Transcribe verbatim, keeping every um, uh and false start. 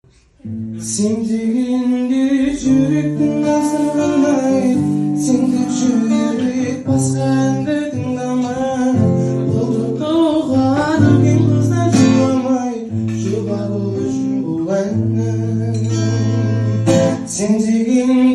Sen degende жүректің асырғандай, сендік жүрек басқанды тыңдамай, ұлықтауға үлкен қыздар жыламай, жұбап ол үшін бұл әнім. Sen dегенде